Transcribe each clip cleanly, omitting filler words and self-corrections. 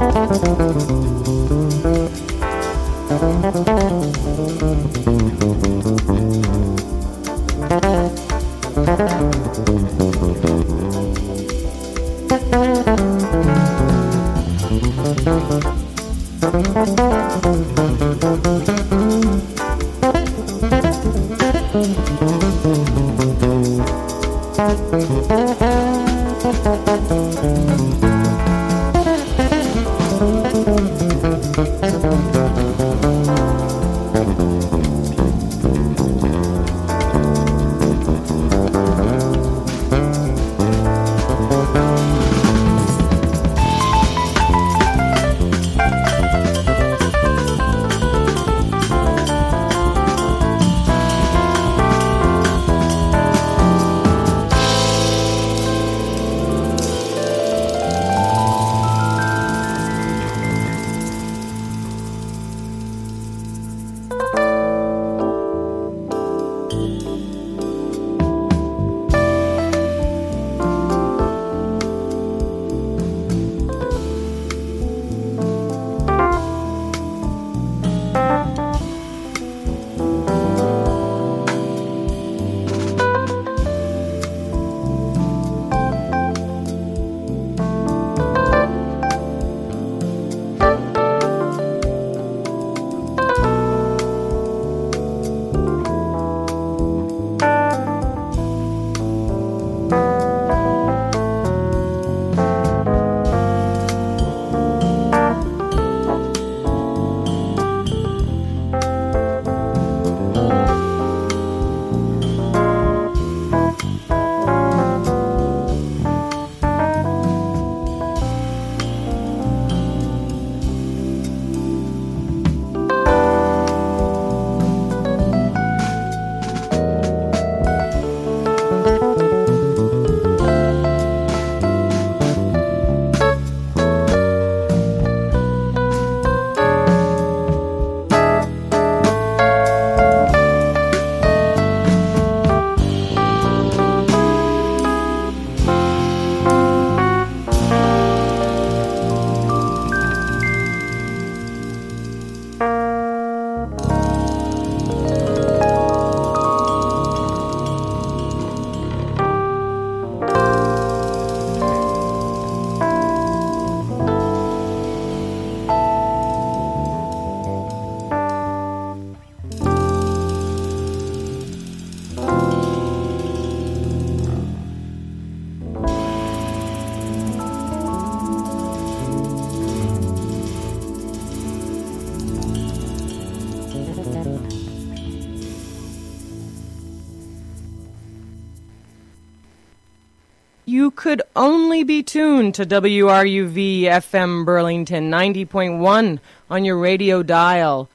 You could only be tuned to WRUV FM Burlington 90.1 on your radio dial.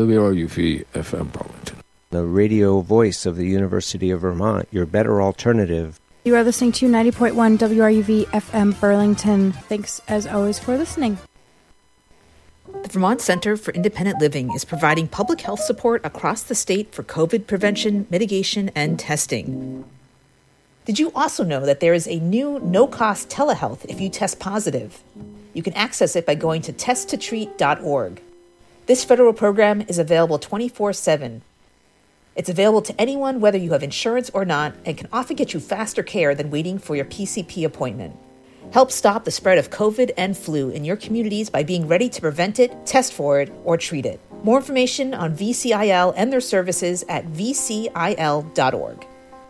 WRUV FM Burlington. The radio voice of the University of Vermont, your better alternative. You are listening to 90.1 WRUV FM Burlington. Thanks, as always, for listening. The Vermont Center for Independent Living is providing public health support across the state for COVID prevention, mitigation, and testing. Did you also know that there is a new no-cost telehealth if you test positive? You can access it by going to testtotreat.org. This federal program is available 24/7. It's available to anyone whether you have insurance or not and can often get you faster care than waiting for your PCP appointment. Help stop the spread of COVID and flu in your communities by being ready to prevent it, test for it, or treat it. More information on VCIL and their services at vcil.org.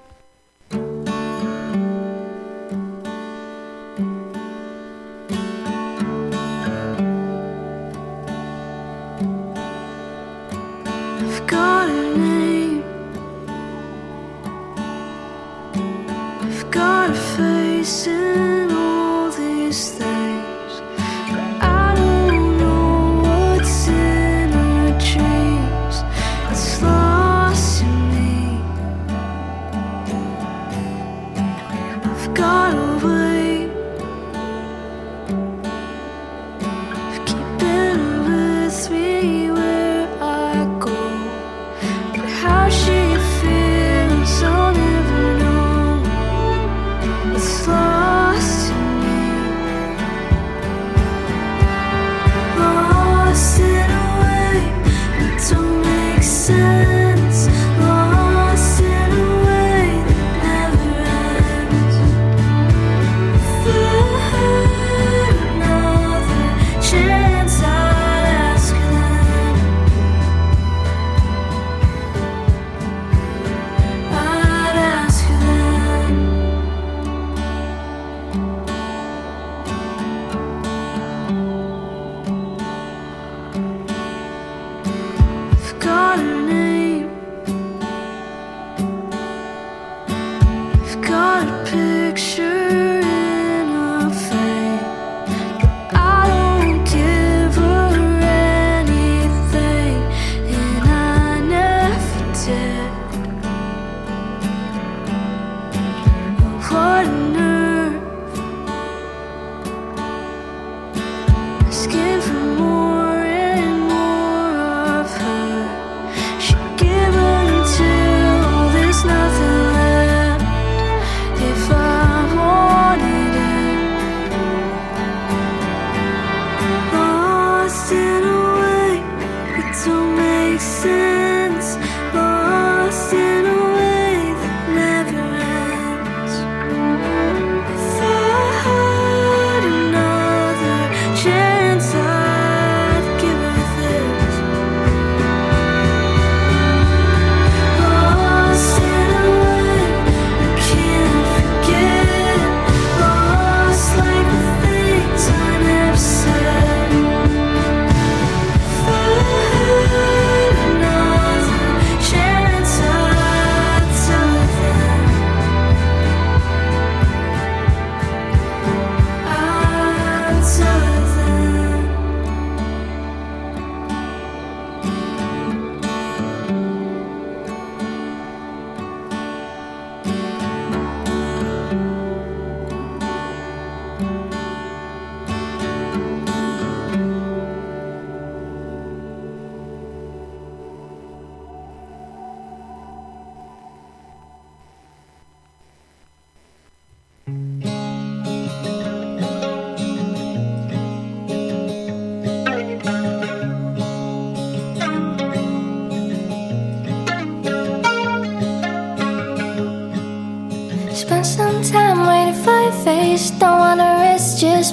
I've got a name, I've got a face in all these things, but I don't know what's in our dreams. It's lost in me.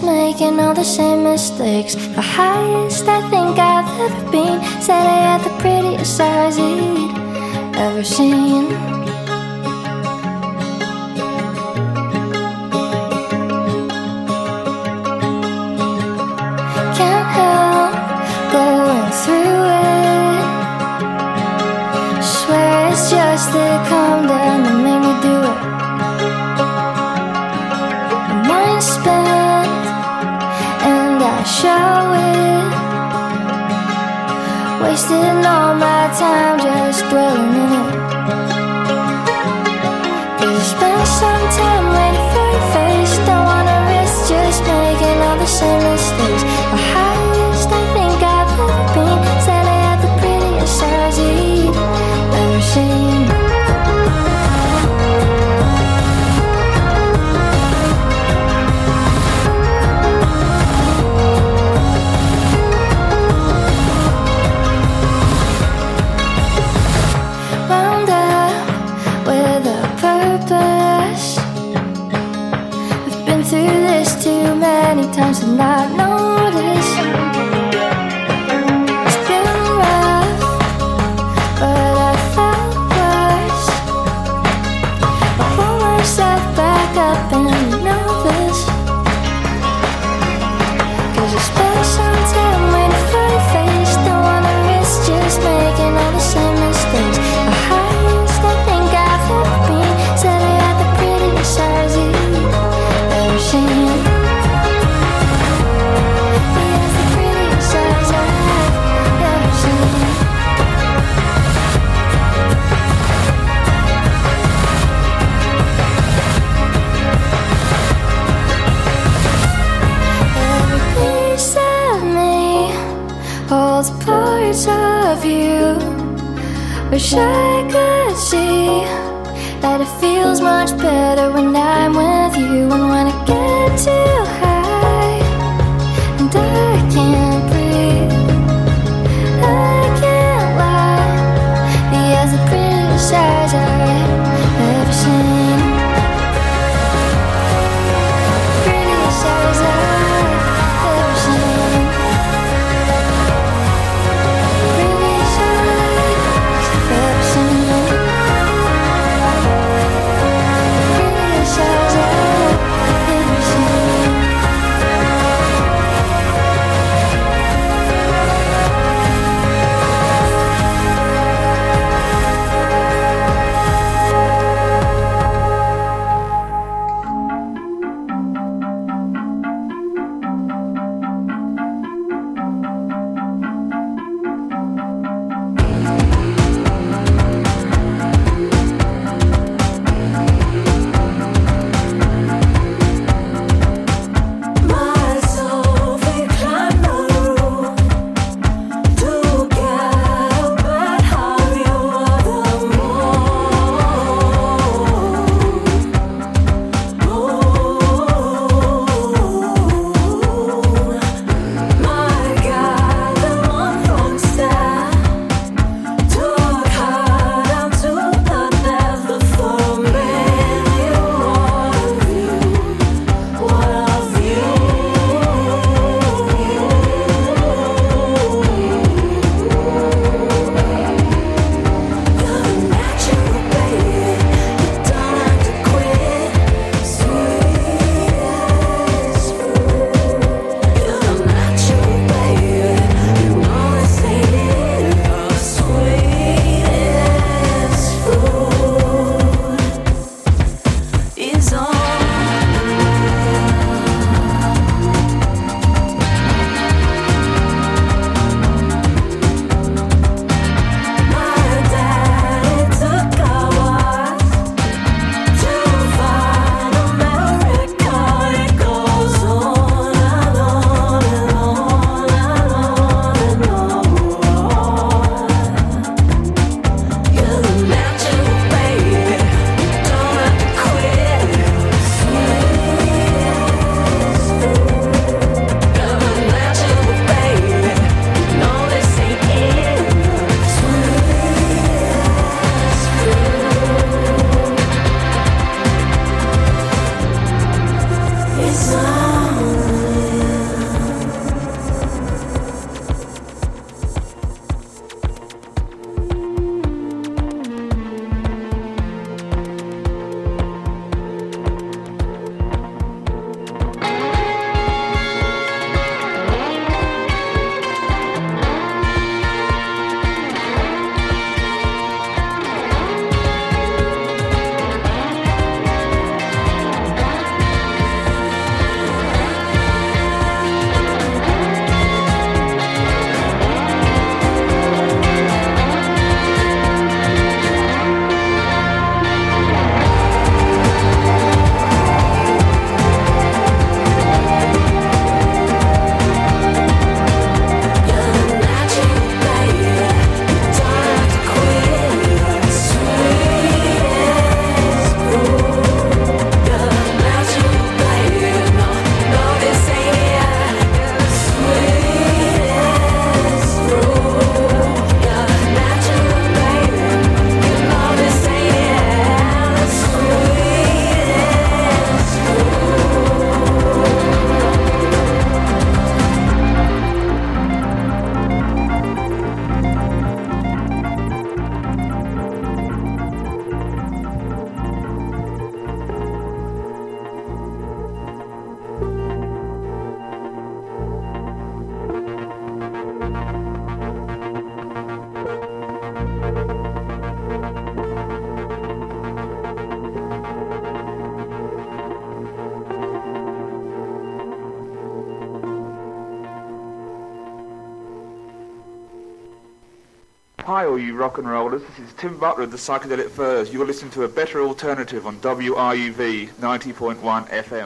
just making all the same mistakes. The highest I think I've ever been. Said I had the prettiest eyes he'd ever seen. Can't help going through it. Swear it's just the calm down that made me do it. Mind spent, and I show it. Wasting all my time just dwelling in it. 'Cause I spent some time waiting for your face. Don't wanna risk just making all the same mistakes. The highest I think I've ever been. Said I had the prettiest eyes he'd ever seen. Wound up with a purpose. I've been through this too many times to not notice. It's been rough, but I felt worse. I pull myself back up and you know this. 'Cause I spent some time waiting for your face. Don't wanna risk just making all the same mistakes. The highest I think I've ever been. Said I had the prettiest eyes you've ever seen. He has the prettiest eyes I've ever seen. Every piece of me holds parts of you. Wish I could see that it feels much better when I'm with you. And when I get too high and I can't breathe, I can't lie. He has the prettiest eyes I've ever seen. Prettiest eyes I've ever seen. Prettiest eyes I've ever seen. Prettiest eyes I've ever seen. Hi all you rock and rollers, this is Tim Butler of the Psychedelic Furs. You're listening to A Better Alternative on WRUV 90.1 FM.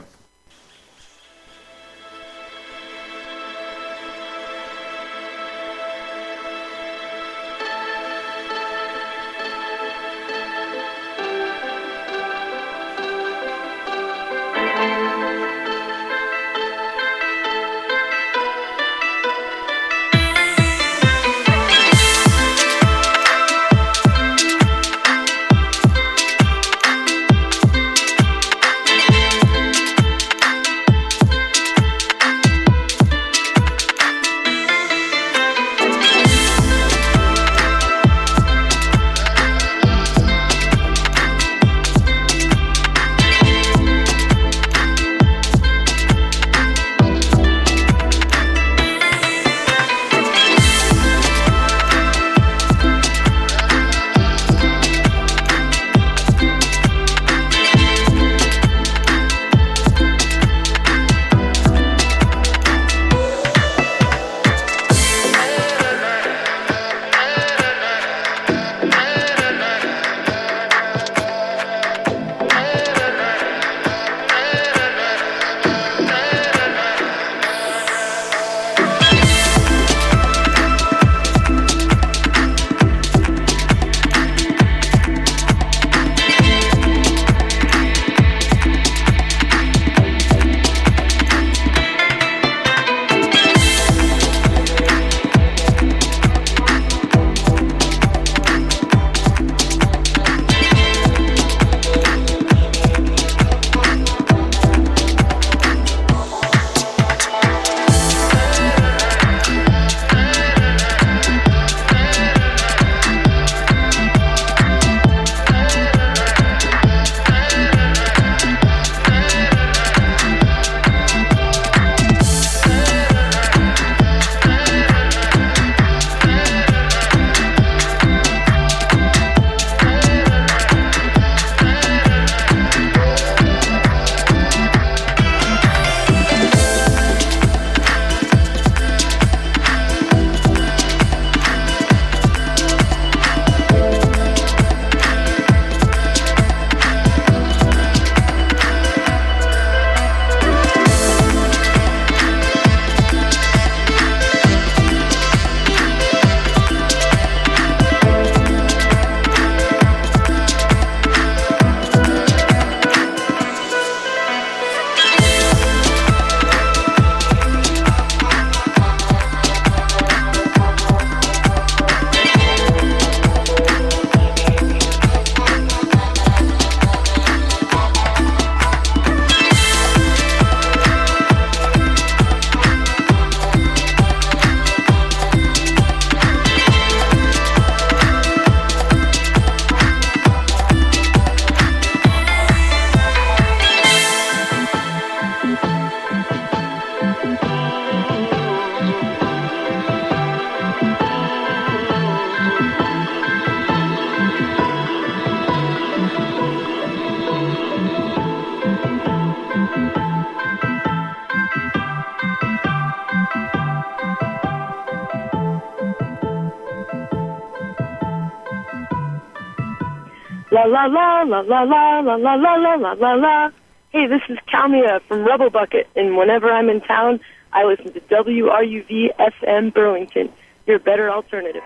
La la la la la la la la la la la la la. Hey, this is Kalmia from Rebel Bucket, and whenever I'm in town, I listen to WRUV FM Burlington, your better alternative.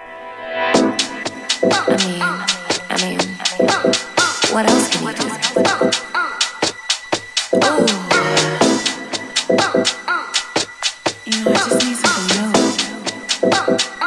I mean, what else can you do? Ooh. You know, I just need something new.